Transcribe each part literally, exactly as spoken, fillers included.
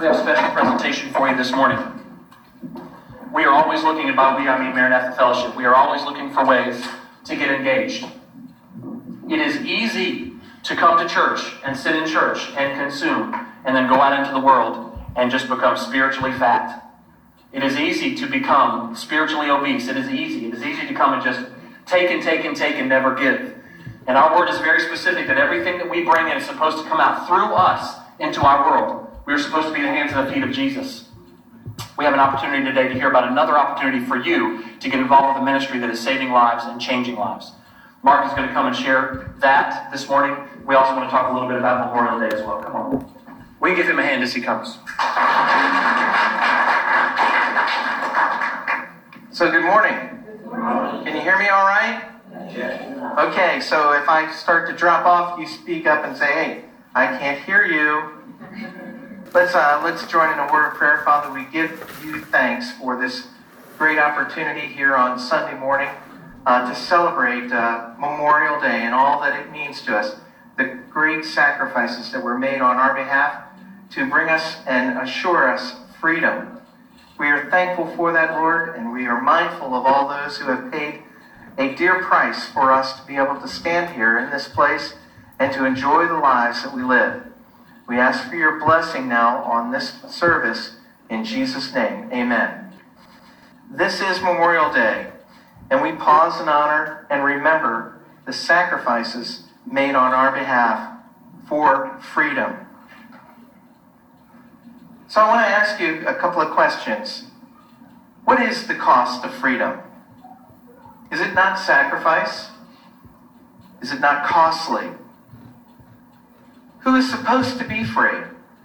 We have a special presentation for you this morning. We are always looking at, by we I mean Maranatha Fellowship, we are always looking for ways to get engaged. It is easy to come to church and sit in church and consume and then go out into the world and just become spiritually fat. It is easy to become spiritually obese. It is easy. It is easy to come and just take and take and take and never give. And our word is very specific that everything that we bring in is supposed to come out through us into our world. We are supposed to be the hands and the feet of Jesus. We have an opportunity today to hear about another opportunity for you to get involved with a ministry that is saving lives and changing lives. Mark is going to come and share that this morning. We also want to talk a little bit about Memorial Day as well. Come on. We can give him a hand as he comes. So good morning. Good morning. Can you hear me all right? Yes. Okay, so if I start to drop off, you speak up and say, hey, I can't hear you. Let's uh, let's join in a word of prayer. Father, we give you thanks for this great opportunity here on Sunday morning uh, to celebrate uh, Memorial Day and all that it means to us, the great sacrifices that were made on our behalf to bring us and assure us freedom. We are thankful for that, Lord, and we are mindful of all those who have paid a dear price for us to be able to stand here in this place and to enjoy the lives that we live. We ask for your blessing now on this service in Jesus' name. Amen. This is Memorial Day, and we pause in honor and remember the sacrifices made on our behalf for freedom. So I want to ask you a couple of questions. What is the cost of freedom? Is it not sacrifice? Is it not costly? Who is supposed to be free?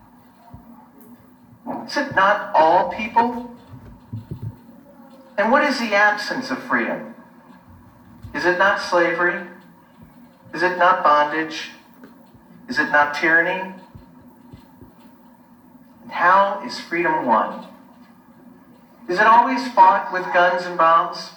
Is it not all people? And what is the absence of freedom? Is it not slavery? Is it not bondage? Is it not tyranny? And how is freedom won? Is it always fought with guns and bombs?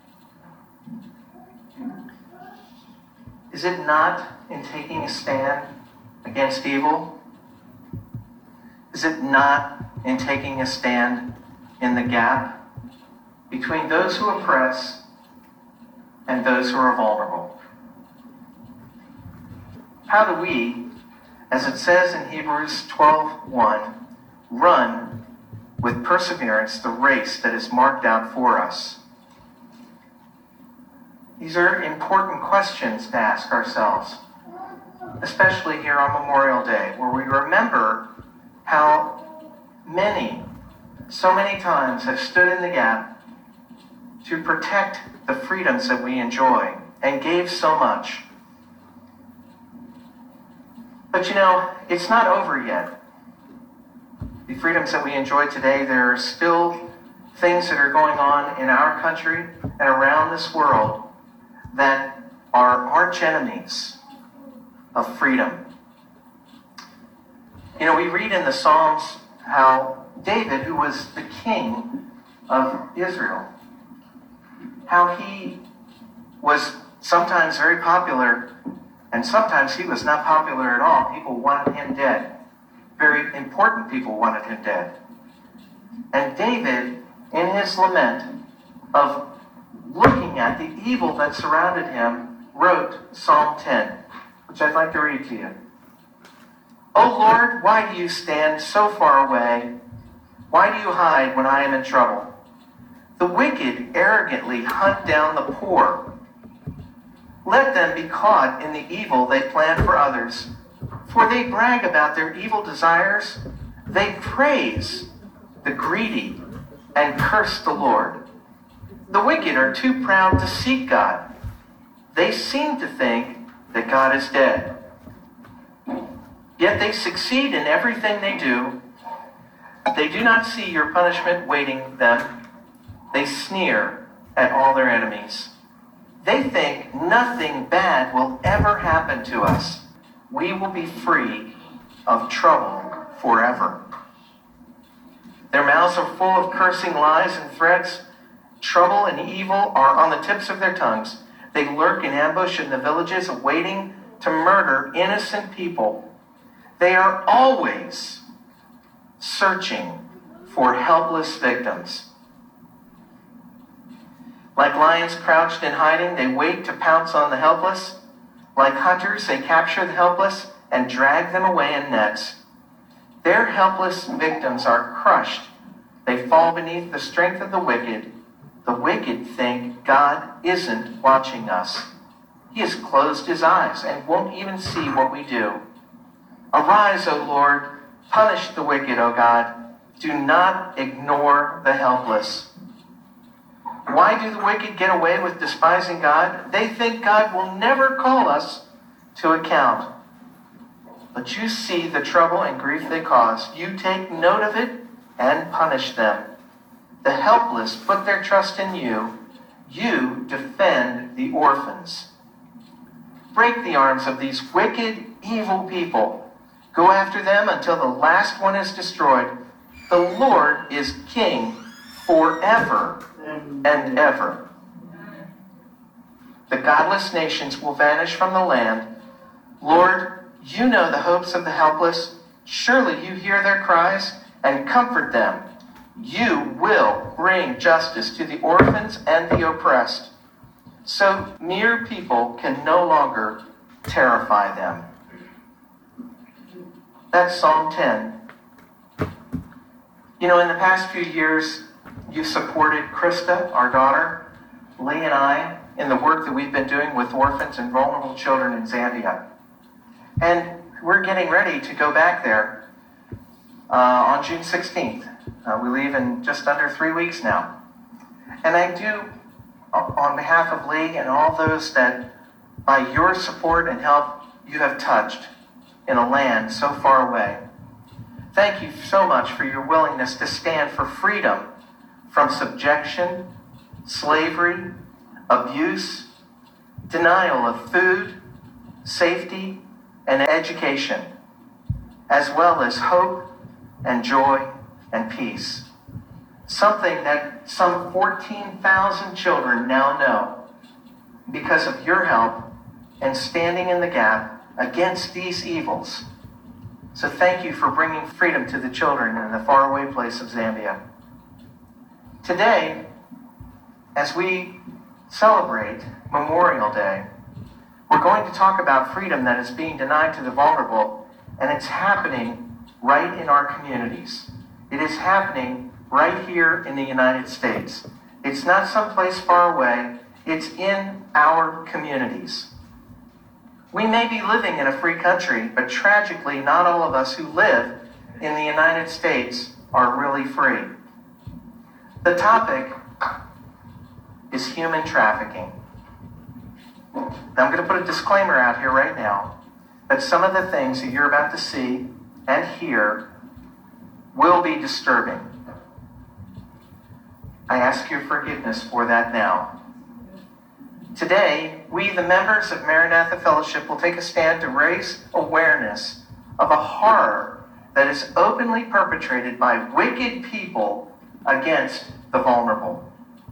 Is it not in taking a stand against evil? Is it not in taking a stand in the gap between those who oppress and those who are vulnerable? How do we, as it says in Hebrews twelve one, run with perseverance the race that is marked out for us? These are important questions to ask ourselves, especially here on Memorial Day, where we remember how many, so many times have stood in the gap to protect the freedoms that we enjoy and gave so much. But you know, it's not over yet. The freedoms that we enjoy today, there are still things that are going on in our country and around this world that are arch enemies of freedom. You know, we read in the Psalms how David, who was the king of Israel, how he was sometimes very popular, and sometimes he was not popular at all. People wanted him dead. Very important people wanted him dead. And David, in his lament of looking at the evil that surrounded him, wrote Psalm ten, which I'd like to read to you. O Lord, why do you stand so far away? Why do you hide when I am in trouble? The wicked arrogantly hunt down the poor. Let them be caught in the evil they plan for others, for they brag about their evil desires. They praise the greedy and curse the Lord. The wicked are too proud to seek God. They seem to think that God is dead. Yet they succeed in everything they do. They do not see your punishment waiting them. They sneer at all their enemies. They think nothing bad will ever happen to us. We will be free of trouble forever. Their mouths are full of cursing lies and threats. Trouble and evil are on the tips of their tongues. They lurk in ambush in the villages, waiting to murder innocent people. They are always searching for helpless victims. Like lions crouched in hiding, they wait to pounce on the helpless. Like hunters, they capture the helpless and drag them away in nets. Their helpless victims are crushed. They fall beneath the strength of the wicked. The wicked think God isn't watching us. He has closed his eyes and won't even see what we do. Arise, O Lord, punish the wicked, O God. Do not ignore the helpless. Why do the wicked get away with despising God? They think God will never call us to account. But you see the trouble and grief they cause. You take note of it and punish them. The helpless put their trust in you. You defend the orphans. Break the arms of these wicked, evil people. Go after them until the last one is destroyed. The Lord is king forever and ever. The godless nations will vanish from the land. Lord, you know the hopes of the helpless. Surely you hear their cries and comfort them. You will bring justice to the orphans and the oppressed, so mere people can no longer terrify them. That's Psalm ten. You know, in the past few years, you've supported Krista, our daughter, Lee and I, in the work that we've been doing with orphans and vulnerable children in Zambia. And we're getting ready to go back there uh, on June sixteenth. Uh, we leave in just under three weeks now. And I do, on behalf of Lee and all those that, by your support and help, you have touched in a land so far away. Thank you so much for your willingness to stand for freedom from subjection, slavery, abuse, denial of food, safety, and education, as well as hope and joy and peace. Something that some fourteen thousand children now know because of your help and standing in the gap against these evils. So thank you for bringing freedom to the children in the faraway place of Zambia. Today, as we celebrate Memorial Day, we're going to talk about freedom that is being denied to the vulnerable, and it's happening right in our communities. It is happening right here in the United States. It's not someplace far away. It's in our communities. We may be living in a free country, but tragically, not all of us who live in the United States are really free. The topic is human trafficking. Now, I'm going to put a disclaimer out here right now that some of the things that you're about to see and hear will be disturbing. I ask your forgiveness for that now. Today, we, the members of Maranatha Fellowship, will take a stand to raise awareness of a horror that is openly perpetrated by wicked people against the vulnerable.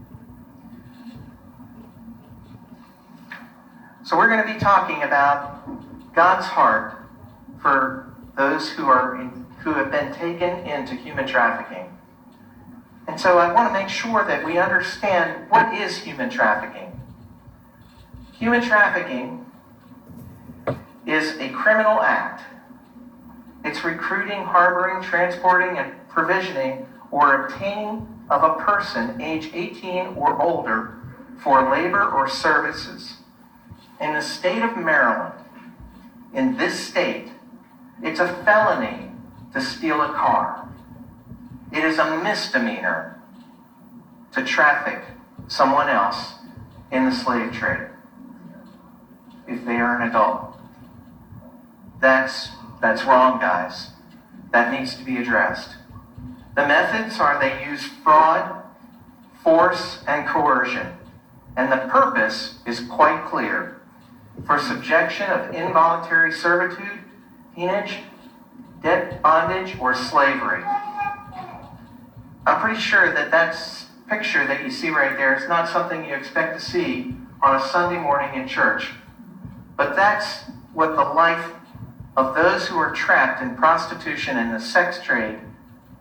So we're going to be talking about God's heart for those who are in, who have been taken into human trafficking. And so I want to make sure that we understand what is human trafficking. Human trafficking is a criminal act. It's recruiting, harboring, transporting, and provisioning or obtaining of a person age eighteen or older for labor or services. In the state of Maryland, in this state, it's a felony to steal a car. It is a misdemeanor to traffic someone else in the slave trade if they are an adult. That's, that's wrong, guys. That needs to be addressed. The methods are they use fraud, force, and coercion. And the purpose is quite clear. For subjection of involuntary servitude, peonage, debt bondage, or slavery. I'm pretty sure that that picture that you see right there is not something you expect to see on a Sunday morning in church. But that's what the life of those who are trapped in prostitution and the sex trade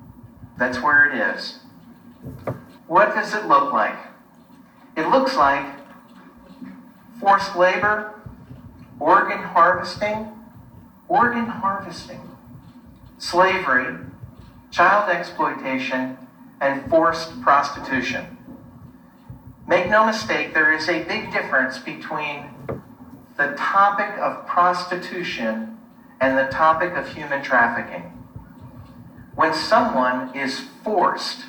That's where it is. What does it look like? It looks like forced labor, organ harvesting, organ harvesting, slavery, child exploitation, and forced prostitution. Make no mistake, there is a big difference between the topic of prostitution and the topic of human trafficking. When someone is forced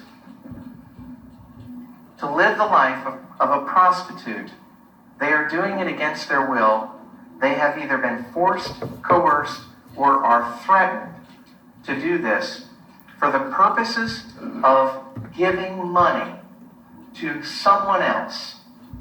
to live the life of, of a prostitute, they are doing it against their will. They have either been forced, coerced, or are threatened to do this for the purposes of giving money to someone else.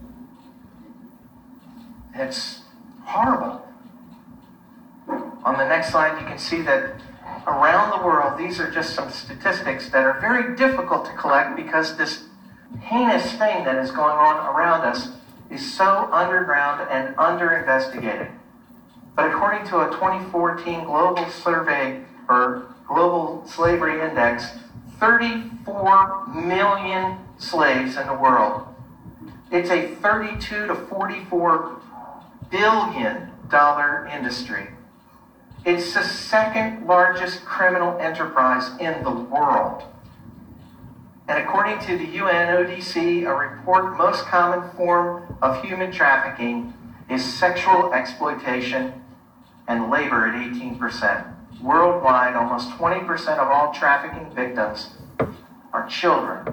It's horrible. On the next slide, you can see that around the world, these are just some statistics that are very difficult to collect because this heinous thing that is going on around us is so underground and under-investigated. But according to a twenty fourteen global survey or global slavery index, thirty-four million slaves in the world. It's a thirty-two to forty-four billion dollar industry. It's the second largest criminal enterprise in the world. And according to the U N O D C, a report, most common form of human trafficking is sexual exploitation and labor at eighteen percent. Worldwide, almost twenty percent of all trafficking victims are children.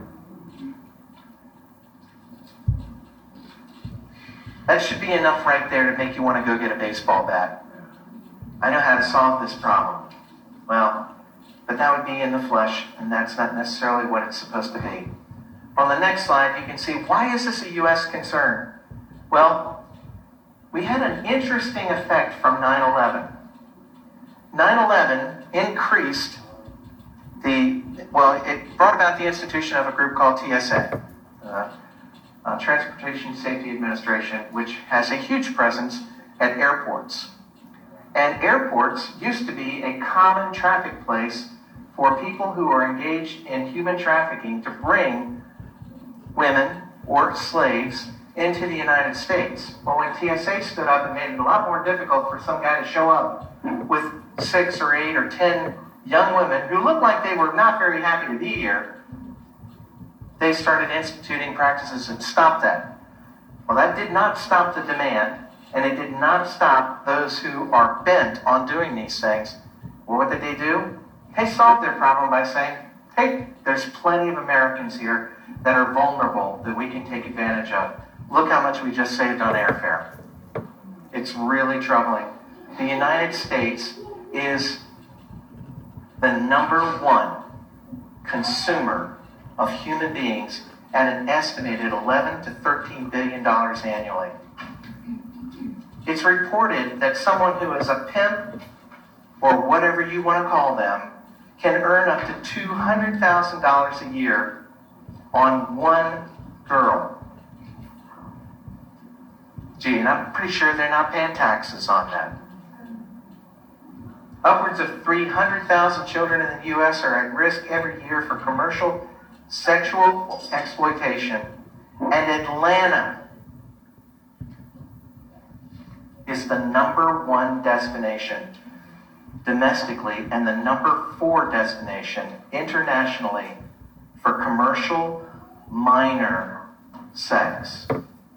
That should be enough right there to make you want to go get a baseball bat. I know how to solve this problem. Well, but that would be in the flesh, and that's not necessarily what it's supposed to be. On the next slide, you can see, why is this a U S concern? Well, we had an interesting effect from nine eleven. nine eleven increased the, well, it brought about the institution of a group called T S A, uh, uh, Transportation Safety Administration, which has a huge presence at airports. And airports used to be a common traffic place for people who are engaged in human trafficking to bring women or slaves into the United States. Well, when T S A stood up and made it a lot more difficult for some guy to show up with six or eight or ten young women who looked like they were not very happy to be here, they started instituting practices that stopped that. Well, that did not stop the demand, and it did not stop those who are bent on doing these things. Well, what did they do? They solved their problem by saying, hey, there's plenty of Americans here that are vulnerable that we can take advantage of. Look how much we just saved on airfare. It's really troubling. The United States is the number one consumer of human beings at an estimated eleven to thirteen billion dollars annually. It's reported that someone who is a pimp, or whatever you want to call them, can earn up to two hundred thousand dollars a year on one girl. Gee, and I'm pretty sure they're not paying taxes on that. Upwards of three hundred thousand children in the U S are at risk every year for commercial sexual exploitation. And Atlanta is the number one destination domestically and the number four destination internationally for commercial minor sex.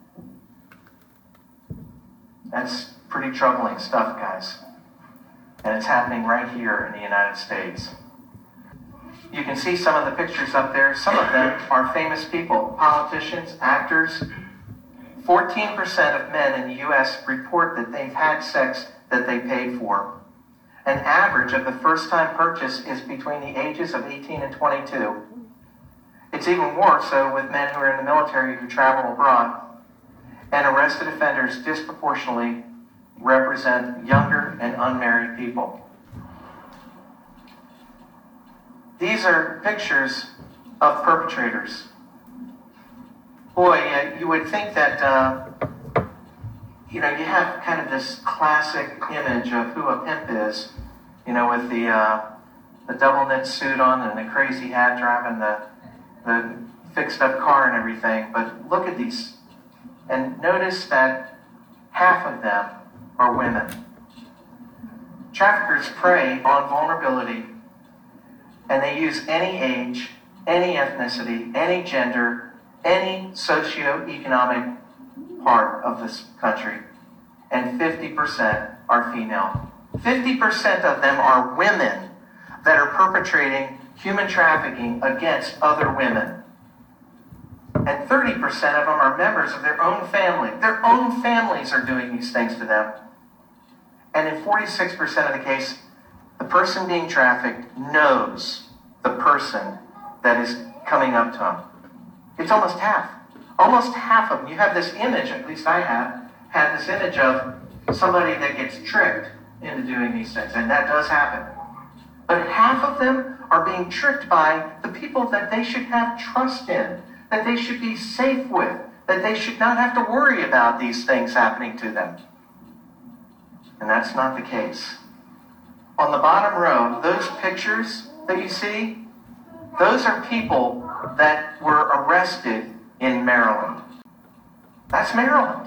That's pretty troubling stuff, guys. And it's happening right here in the United States. You can see some of the pictures up there. Some of them are famous people, politicians, actors. fourteen percent of men in the U S report that they've had sex that they paid for. An average of the first-time purchase is between the ages of eighteen and twenty-two. It's even more so with men who are in the military who travel abroad. And arrested offenders disproportionately represent younger and unmarried people. These are pictures of perpetrators. Boy, uh, you would think that, uh, you know, you have kind of this classic image of who a pimp is, you know, with the, uh, the double knit suit on and the crazy hat, driving the, the fixed up car and everything. But look at these. And notice that half of them are women. Traffickers prey on vulnerability, and they use any age, any ethnicity, any gender, any socioeconomic part of this country. And fifty percent are female. fifty percent of them are women that are perpetrating human trafficking against other women. And thirty percent of them are members of their own family. Their own families are doing these things to them. And in forty-six percent of the case, the person being trafficked knows the person that is coming up to him. It's almost half. Almost half of them. You have this image, at least I have, had this image of somebody that gets tricked into doing these things. And that does happen. But half of them are being tricked by the people that they should have trust in, that they should be safe with, that they should not have to worry about these things happening to them. And that's not the case. On the bottom row, those pictures that you see, those are people that were arrested in Maryland. That's Maryland.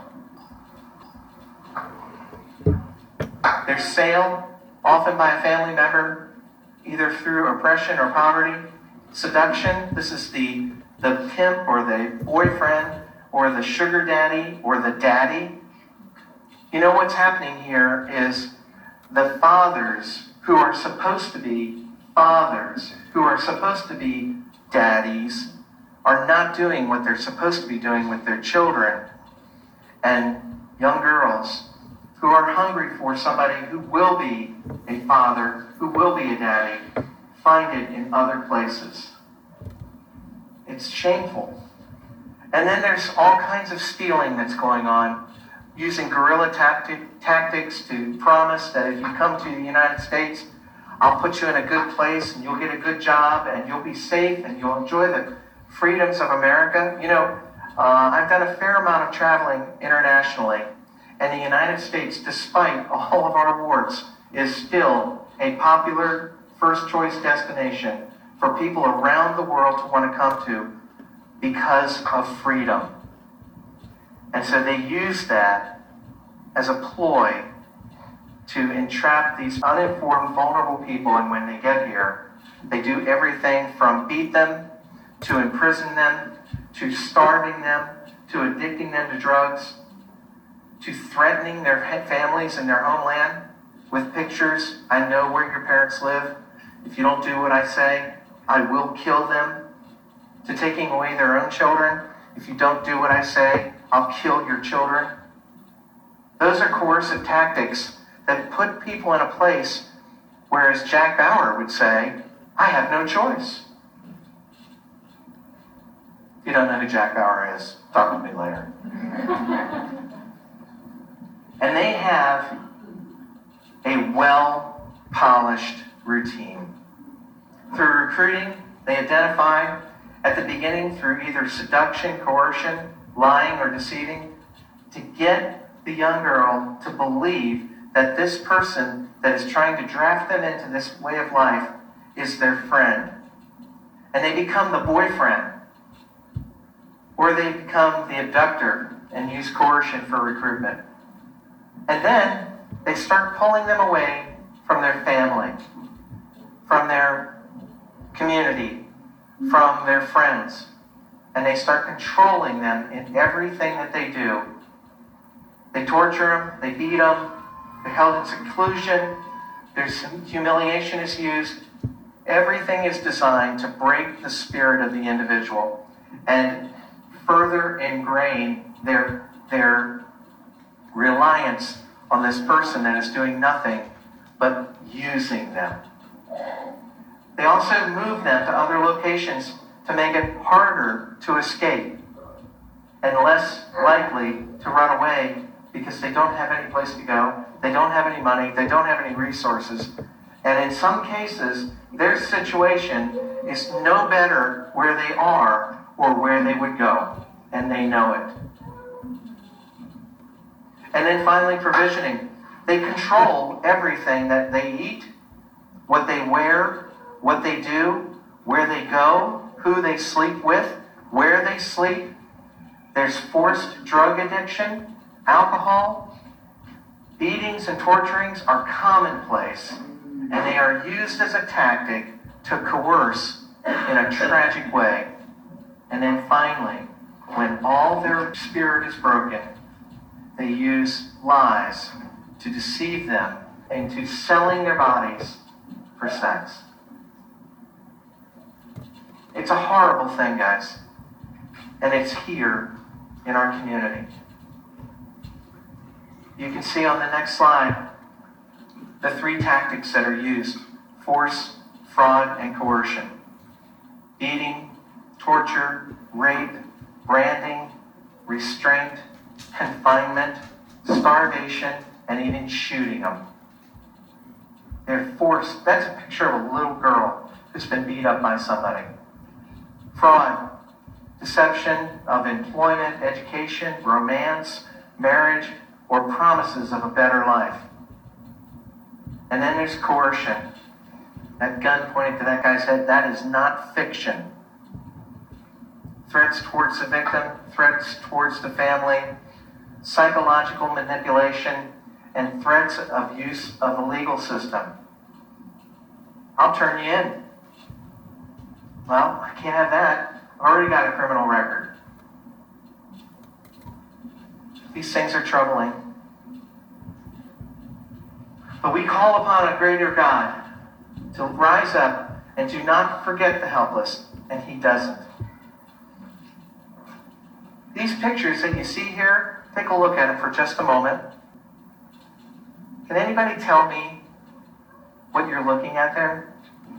They're sailed, often by a family member, either through oppression or poverty, seduction. This is the, the pimp or the boyfriend or the sugar daddy or the daddy. You know what's happening here is the fathers who are supposed to be fathers, who are supposed to be daddies, are not doing what they're supposed to be doing with their children. And young girls who are hungry for somebody who will be a father, who will be a daddy, find it in other places. It's shameful. And then there's all kinds of stealing that's going on, using guerrilla tactic, tactics to promise that if you come to the United States, I'll put you in a good place and you'll get a good job and you'll be safe and you'll enjoy the freedoms of America. You know, uh, I've done a fair amount of traveling internationally, and the United States, despite all of our wars, is still a popular first choice destination for people around the world to want to come to because of freedom. And so they use that as a ploy to entrap these uninformed, vulnerable people, and when they get here, they do everything from beat them, to imprison them, to starving them, to addicting them to drugs, to threatening their families in their homeland with pictures. I know where your parents live. If you don't do what I say, I will kill them. To taking away their own children. If you don't do what I say, I'll kill your children. Those are coercive tactics that put people in a place where, as Jack Bauer would say, I have no choice. If you don't know who Jack Bauer is, talk with me later. And they have a well-polished routine. Through recruiting, they identify at the beginning through either seduction, coercion, lying, or deceiving, to get the young girl to believe that this person that is trying to draft them into this way of life is their friend. And they become the boyfriend. Or they become the abductor and use coercion for recruitment. And then they start pulling them away from their family, from their community, from their friends. And they start controlling them in everything that they do. They torture them, they beat them, they're held in seclusion, there's humiliation is used. Everything is designed to break the spirit of the individual and further ingrain their, their reliance on this person that is doing nothing but using them. They also move them to other locations to make it harder to escape and less likely to run away because they don't have any place to go, they don't have any money, they don't have any resources. And in some cases, their situation is no better where they are or where they would go, and they know it. And then finally, provisioning. They control everything that they eat, what they wear, what they do, where they go, who they sleep with, where they sleep. There's forced drug addiction, alcohol. Beatings and torturings are commonplace, and they are used as a tactic to coerce in a tragic way. And then finally, when all their spirit is broken, they use lies to deceive them into selling their bodies for sex. It's a horrible thing, guys. And it's here in our community. You can see on the next slide the three tactics that are used: force, fraud, and coercion. Beating, torture, rape, branding, restraint, confinement, starvation, and even shooting them. They're forced. That's a picture of a little girl who's been beat up by somebody. Fraud, deception of employment, education, romance, marriage, or promises of a better life. And then there's coercion. That gun pointed to that guy's head, that is not fiction. Threats towards the victim, threats towards the family, psychological manipulation, and threats of use of the legal system. I'll turn you in. Well, I can't have that. I've already got a criminal record. These things are troubling. But we call upon a greater God to rise up and do not forget the helpless, and he doesn't. These pictures that you see here, take a look at it for just a moment. Can anybody tell me what you're looking at there?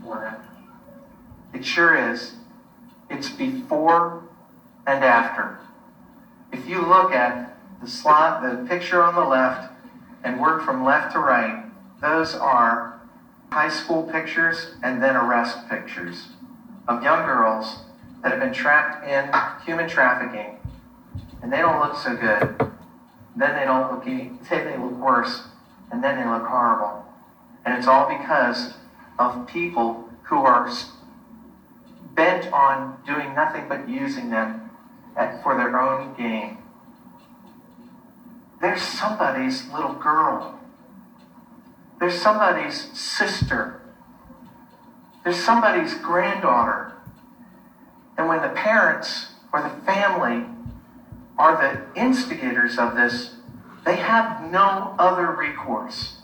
It sure is. It's before and after. If you look at the slot, the picture on the left, and work from left to right, those are high school pictures and then arrest pictures of young girls that have been trapped in human trafficking, and they don't look so good. Then they don't look any, then they look worse, and then they look horrible. And it's all because of people who are bent on doing nothing but using them at, for their own gain. There's somebody's little girl. There's somebody's sister. There's somebody's granddaughter. And when the parents or the family are the instigators of this, they have no other recourse.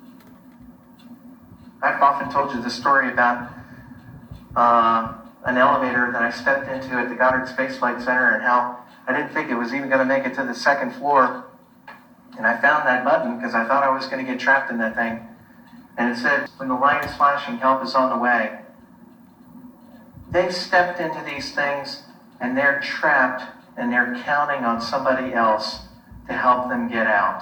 I've often told you the story about uh, an elevator that I stepped into at the Goddard Space Flight Center, and how I didn't think it was even going to make it to the second floor. And I found that button because I thought I was going to get trapped in that thing. And it said, when the light is flashing, help is on the way. They've stepped into these things and they're trapped, and they're counting on somebody else to help them get out.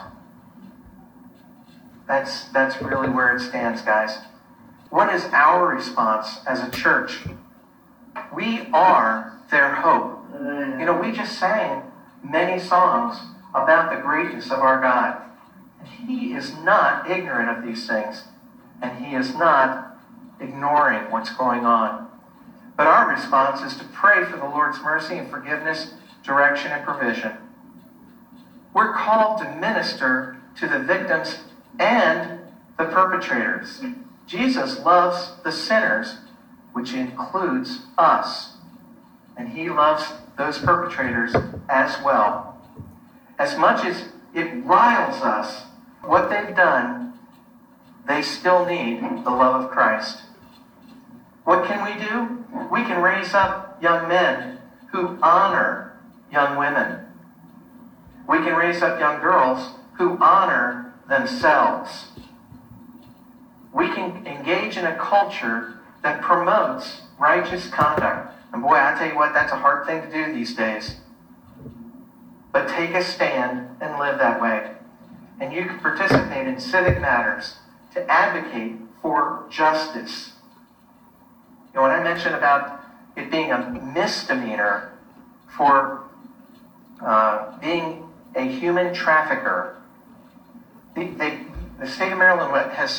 That's, that's really where it stands, guys. What is our response as a church? We are their hope. You know, we just sang many songs about the greatness of our God. And he is not ignorant of these things, and he is not ignoring what's going on. But our response is to pray for the Lord's mercy and forgiveness, direction, and provision. We're called to minister to the victims and the perpetrators. Jesus loves the sinners, which includes us. And he loves those perpetrators as well. As much as it riles us what they've done, they still need the love of Christ. What can we do? We can raise up young men who honor young women. We can raise up young girls who honor themselves. We can engage in a culture that promotes righteous conduct. And boy, I tell you what, that's a hard thing to do these days. But take a stand and live that way. And you can participate in civic matters to advocate for justice. You know, when I mentioned about it being a misdemeanor for uh, being a human trafficker, the, they, the state of Maryland has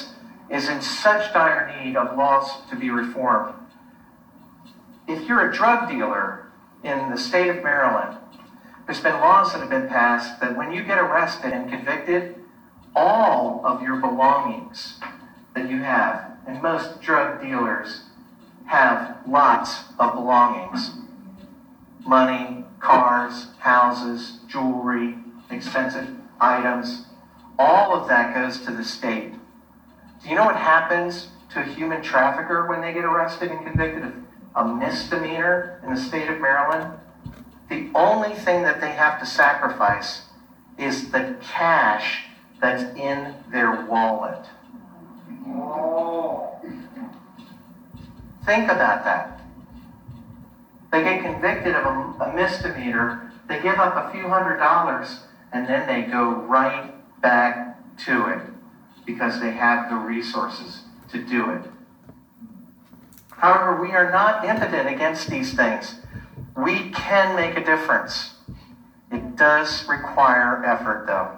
is in such dire need of laws to be reformed. If you're a drug dealer in the state of Maryland, there's been laws that have been passed that when you get arrested and convicted, all of your belongings that you have, and most drug dealers have lots of belongings, money, cars, houses, jewelry, expensive items, all of that goes to the state. Do you know what happens to a human trafficker when they get arrested and convicted of a misdemeanor in the state of Maryland? The only thing that they have to sacrifice is the cash that's in their wallet. Oh. Think about that. They get convicted of a, a misdemeanor, they give up a few hundred dollars, and then they go right back to it because they have the resources to do it. However, we are not impotent against these things. We can make a difference. It does require effort, though.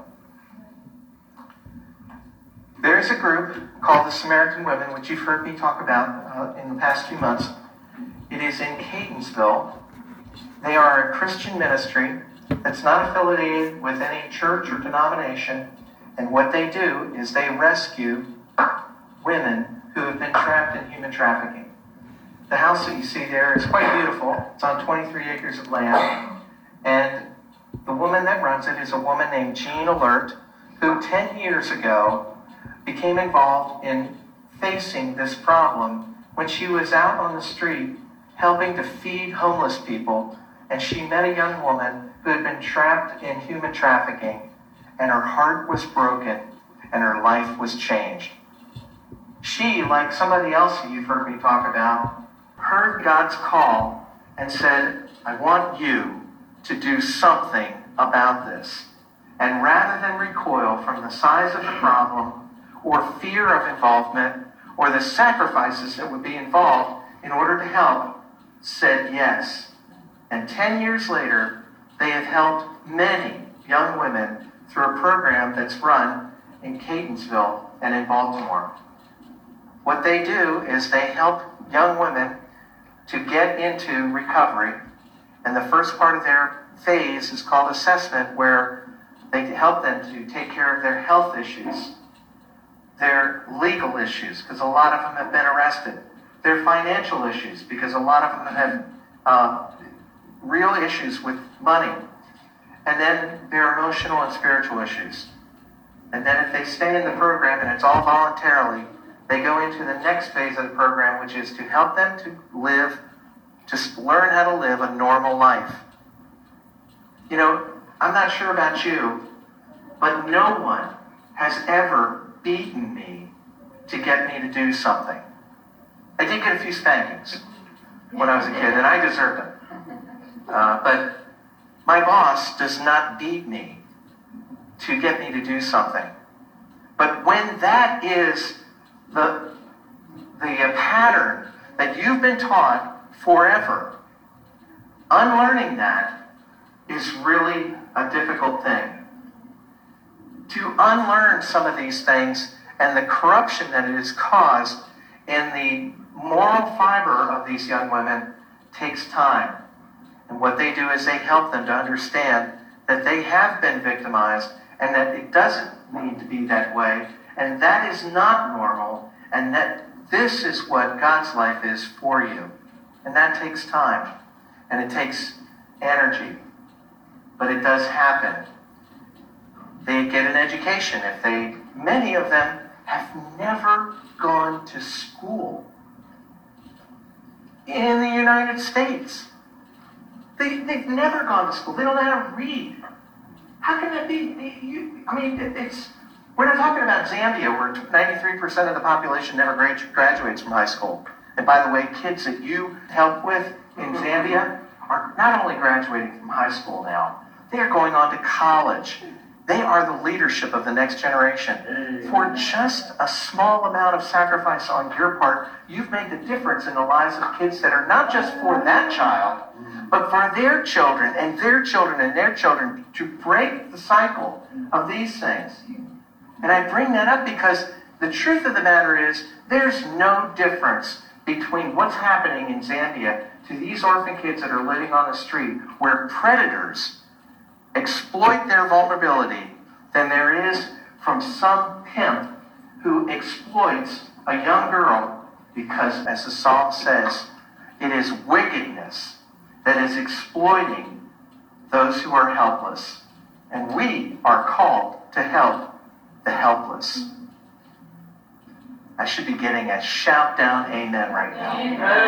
There's a group called the Samaritan Women, which you've heard me talk about uh, in the past few months. It is in Catonsville. They are a Christian ministry that's not affiliated with any church or denomination. And what they do is they rescue women who have been trapped in human trafficking. The house that you see there is quite beautiful. It's on twenty-three acres of land. And the woman that runs it is a woman named Jean Alert, who ten years ago became involved in facing this problem when she was out on the street helping to feed homeless people. And she met a young woman who had been trapped in human trafficking, and her heart was broken and her life was changed. She, like somebody else who you've heard me talk about, heard God's call and said, I want you to do something about this. And rather than recoil from the size of the problem or fear of involvement or the sacrifices that would be involved in order to help, said yes. And ten years later, they have helped many young women through a program that's run in Catonsville and in Baltimore. What they do is they help young women to get into recovery. And the first part of their phase is called assessment, where they help them to take care of their health issues, their legal issues, because a lot of them have been arrested, their financial issues, because a lot of them have uh, real issues with money, and then their emotional and spiritual issues. And then if they stay in the program, and it's all voluntarily, they go into the next phase of the program, which is to help them to live, to learn how to live a normal life. You know, I'm not sure about you, but no one has ever beaten me to get me to do something. I did get a few spankings when I was a kid, and I deserved them. Uh, but my boss does not beat me to get me to do something. But when that is the, the uh, pattern that you've been taught forever, unlearning that is really a difficult thing. To unlearn some of these things and the corruption that it has caused in the moral fiber of these young women takes time. And what they do is they help them to understand that they have been victimized and that it doesn't need to be that way, and that is not normal, and that this is what God's life is for you. And that takes time, and it takes energy, but it does happen. They get an education. If they, many of them have never gone to school in the United States. They, they've never gone to school. They don't know how to read. How can that be? You, I mean, it, it's, we're not talking about Zambia, where ninety-three percent of the population never graduates from high school. And by the way, kids that you help with in Zambia are not only graduating from high school now, they are going on to college. They are the leadership of the next generation. For just a small amount of sacrifice on your part, you've made the difference in the lives of kids that are not just for that child, but for their children and their children and their children, to break the cycle of these things. And I bring that up because The truth of the matter is, there's no difference between what's happening in Zambia to these orphan kids that are living on the street, where predators exploit their vulnerability, than there is from some pimp who exploits a young girl, because, as the psalm says, it is wickedness that is exploiting those who are helpless. And we are called to help the helpless. I should be getting a shout down amen right now.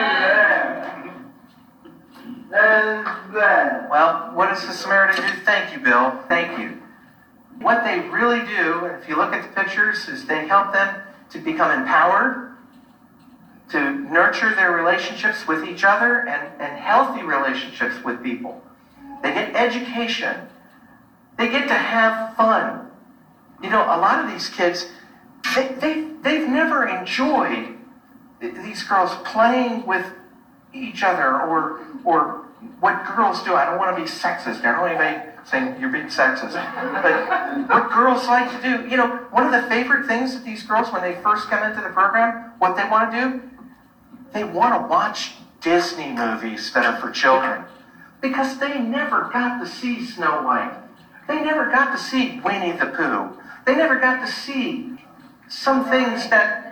Amen. Well, what does the Samaritan do? Thank you, Bill. Thank you. What they really do, if you look at the pictures, is they help them to become empowered, to nurture their relationships with each other and, and healthy relationships with people. They get education. They get to have fun. You know, a lot of these kids, they, they, they've never enjoyed these girls playing with each other, or or what girls do. I don't want to be sexist. I don't want anybody saying you're being sexist. But what girls like to do, you know, one of the favorite things that these girls, when they first come into the program, what they want to do, they want to watch Disney movies that are for children. Because they never got to see Snow White. They never got to see Winnie the Pooh. They never got to see some things that...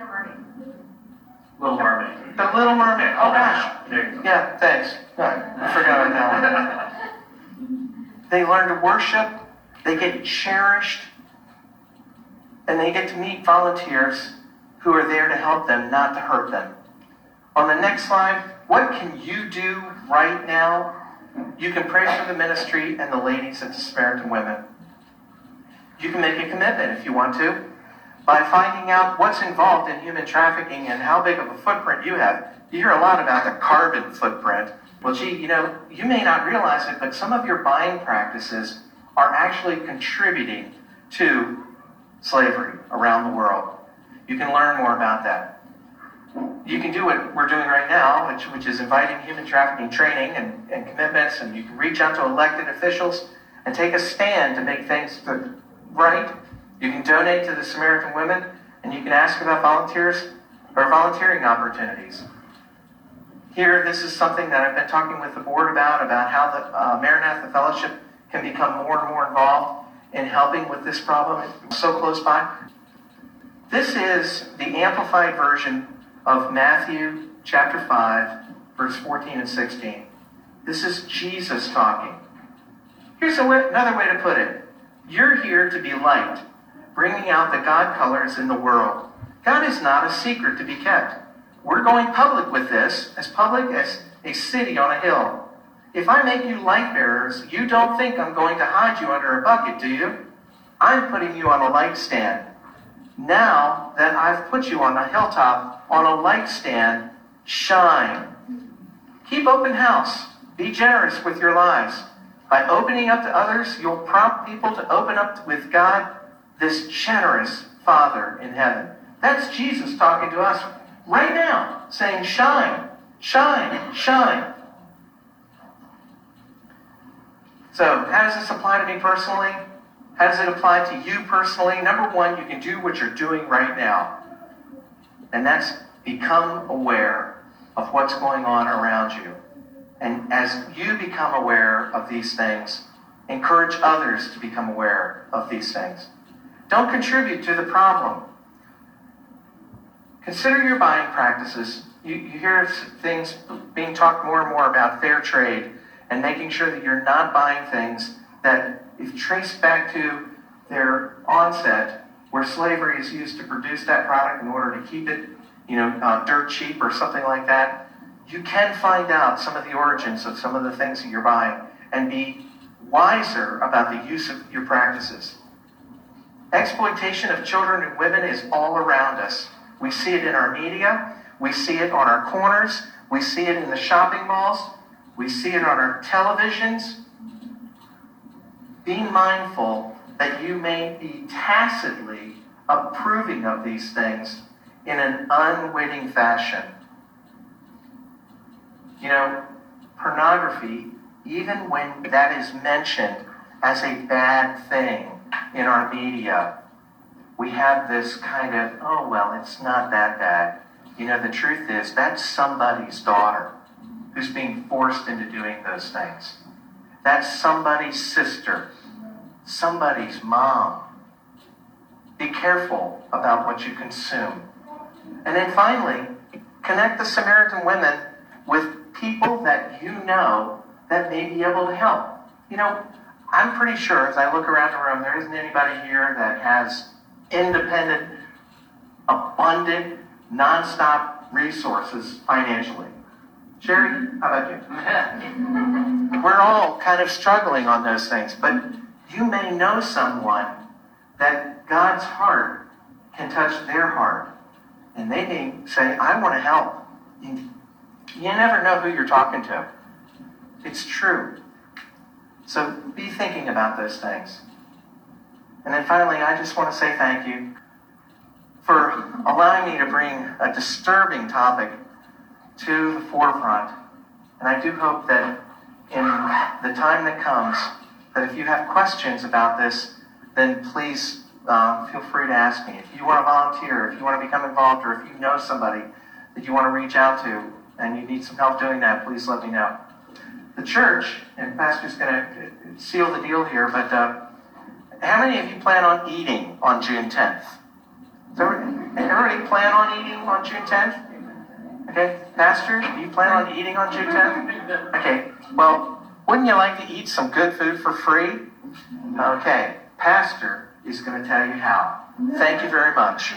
Little Mermaid. The Little Mermaid. Oh, gosh. There you go. Yeah, thanks. No, I forgot about that one. They learn to worship. They get cherished. And they get to meet volunteers who are there to help them, not to hurt them. On the next slide, what can you do right now? You can pray for the ministry and the ladies at the Samaritan Women. You can make a commitment if you want to, by finding out what's involved in human trafficking and how big of a footprint you have. You hear a lot about the carbon footprint. Well, gee, you know, you may not realize it, but some of your buying practices are actually contributing to slavery around the world. You can learn more about that. You can do what we're doing right now, which, which is inviting human trafficking training and, and commitments, and you can reach out to elected officials and take a stand to make things right. You can donate to the Samaritan Women, and you can ask about volunteers or volunteering opportunities. Here, this is something that I've been talking with the board about, about how the uh, Maranatha Fellowship can become more and more involved in helping with this problem. It's so close by. This is the amplified version of Matthew chapter five, verse fourteen and sixteen. This is Jesus talking. Here's a way, another way to put it. You're here to be light, bringing out the God colors in the world. God is not a secret to be kept. We're going public with this, as public as a city on a hill. If I make you light bearers, you don't think I'm going to hide you under a bucket, do you? I'm putting you on a light stand. Now that I've put you on a hilltop, on a light stand, shine. Keep open house. Be generous with your lives. By opening up to others, you'll prompt people to open up with God, this generous Father in heaven. That's Jesus talking to us right now, saying, shine, shine, shine. So, how does this apply to me personally? How does it apply to you personally? Number one, you can do what you're doing right now. And that's become aware of what's going on around you. And as you become aware of these things, encourage others to become aware of these things. Don't contribute to the problem. Consider your buying practices. You, you hear things being talked more and more about fair trade and making sure that you're not buying things that, if traced back to their onset, where slavery is used to produce that product in order to keep it, you know, uh, dirt cheap or something like that, you can find out some of the origins of some of the things that you're buying and be wiser about the use of your practices. Exploitation of children and women is all around us. We see it in our media. We see it on our corners. We see it in the shopping malls. We see it on our televisions. Be mindful that you may be tacitly approving of these things in an unwitting fashion. You know, pornography, even when that is mentioned as a bad thing in our media, we have this kind of, oh, well, it's not that bad. You know, the truth is that's somebody's daughter who's being forced into doing those things. That's somebody's sister, somebody's mom. Be careful about what you consume. And then finally, connect the Samaritan women with people that you know that may be able to help. You know, I'm pretty sure as I look around the room, there isn't anybody here that has independent, abundant, nonstop resources financially. Sherry, how about you? We're all kind of struggling on those things, but you may know someone that God's heart can touch their heart. And they may say, I want to help. You, you never know who you're talking to. It's true. So be thinking about those things. And then finally, I just want to say thank you for allowing me to bring a disturbing topic to the forefront. And I do hope that in the time that comes, that if you have questions about this, then please uh, feel free to ask me. If you want to volunteer, if you want to become involved, or if you know somebody that you want to reach out to and you need some help doing that, please let me know. The church, and Pastor's going to seal the deal here, but uh, how many of you plan on eating on June tenth? Does everybody plan on eating on June tenth? Okay, Pastor, do you plan on eating on June tenth? Okay, well, wouldn't you like to eat some good food for free? Okay, Pastor is going to tell you how. Thank you very much.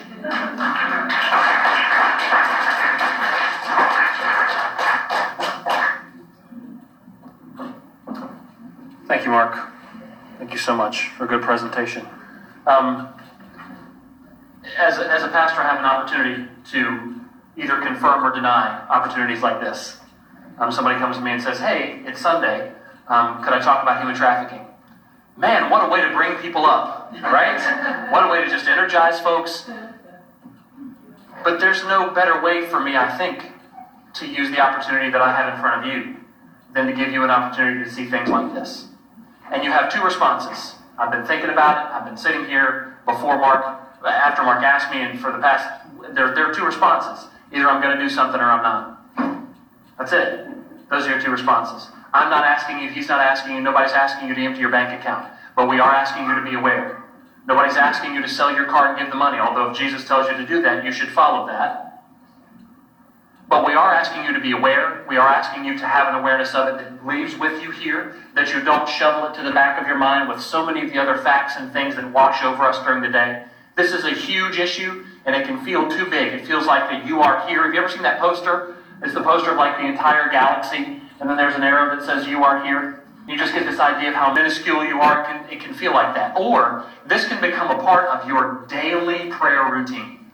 Thank you, Mark. Thank you so much for a good presentation. Um, as, a, as a pastor, I have an opportunity to either confirm or deny opportunities like this. Um, somebody comes to me and says, hey, it's Sunday. Um, could I talk about human trafficking? Man, what a way to bring people up, right? What a way to just energize folks. But there's no better way for me, I think, to use the opportunity that I have in front of you than to give you an opportunity to see things like this. And you have two responses. I've been thinking about it. I've been sitting here before Mark, after Mark asked me, and for the past, there, there are two responses. Either I'm going to do something or I'm not. That's it. Those are your two responses. I'm not asking you, he's not asking you, nobody's asking you to empty your bank account. But we are asking you to be aware. Nobody's asking you to sell your car and give the money, although if Jesus tells you to do that, you should follow that. But we are asking you to be aware. We are asking you to have an awareness of it that leaves with you here, that you don't shovel it to the back of your mind with so many of the other facts and things that wash over us during the day. This is a huge issue, and it can feel too big. It feels like that you are here. Have you ever seen that poster? It's the poster of like the entire galaxy, and then there's an arrow that says you are here. You just get this idea of how minuscule you are. It can, it can feel like that. Or this can become a part of your daily prayer routine.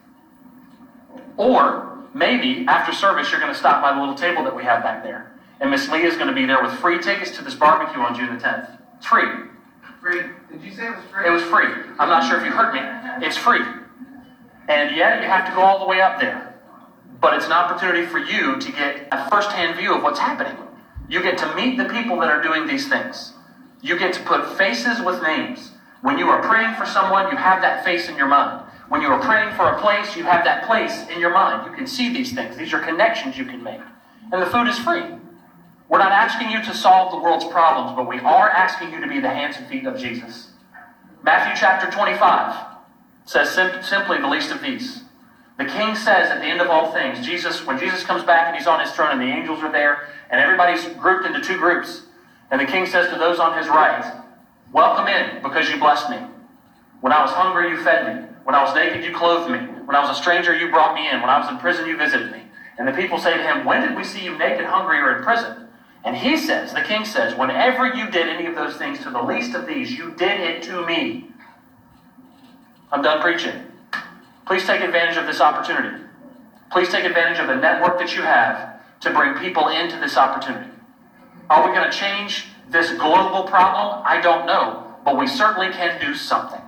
Or maybe after service, you're going to stop by the little table that we have back there. And Miss Leah is going to be there with free tickets to this barbecue on June the tenth. It's free. Free? Did you say it was free? It was free. I'm not sure if you heard me. It's free. And yet you have to go all the way up there. But it's an opportunity for you to get a first-hand view of what's happening. You get to meet the people that are doing these things. You get to put faces with names. When you are praying for someone, you have that face in your mind. When you are praying for a place, you have that place in your mind. You can see these things. These are connections you can make. And the food is free. We're not asking you to solve the world's problems, but we are asking you to be the hands and feet of Jesus. Matthew chapter twenty-five says sim- simply the least of these. The king says at the end of all things, Jesus, when Jesus comes back and he's on his throne and the angels are there, and everybody's grouped into two groups, and the king says to those on his right, welcome in because you blessed me. When I was hungry, you fed me. When I was naked, you clothed me. When I was a stranger, you brought me in. When I was in prison, you visited me. And the people say to him, when did we see you naked, hungry, or in prison? And he says, the king says, whenever you did any of those things to the least of these, you did it to me. I'm done preaching. Please take advantage of this opportunity. Please take advantage of the network that you have to bring people into this opportunity. Are we going to change this global problem? I don't know, but we certainly can do something.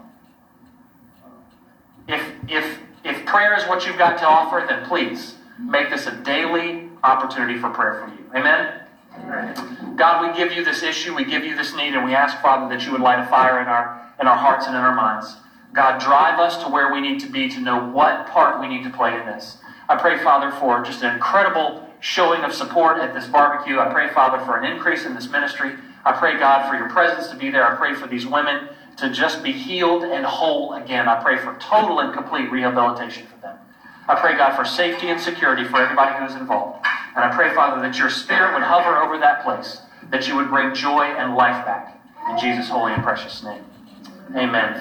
If, if, if prayer is what you've got to offer, then please make this a daily opportunity for prayer for you. Amen? Amen. God, we give you this issue, we give you this need, and we ask, Father, that you would light a fire in our, in our hearts and in our minds. God, drive us to where we need to be to know what part we need to play in this. I pray, Father, for just an incredible showing of support at this barbecue. I pray, Father, for an increase in this ministry. I pray, God, for your presence to be there. I pray for these women to just be healed and whole again. I pray for total and complete rehabilitation for them. I pray, God, for safety and security for everybody who is involved. And I pray, Father, that your Spirit would hover over that place, that you would bring joy and life back. In Jesus' holy and precious name, amen.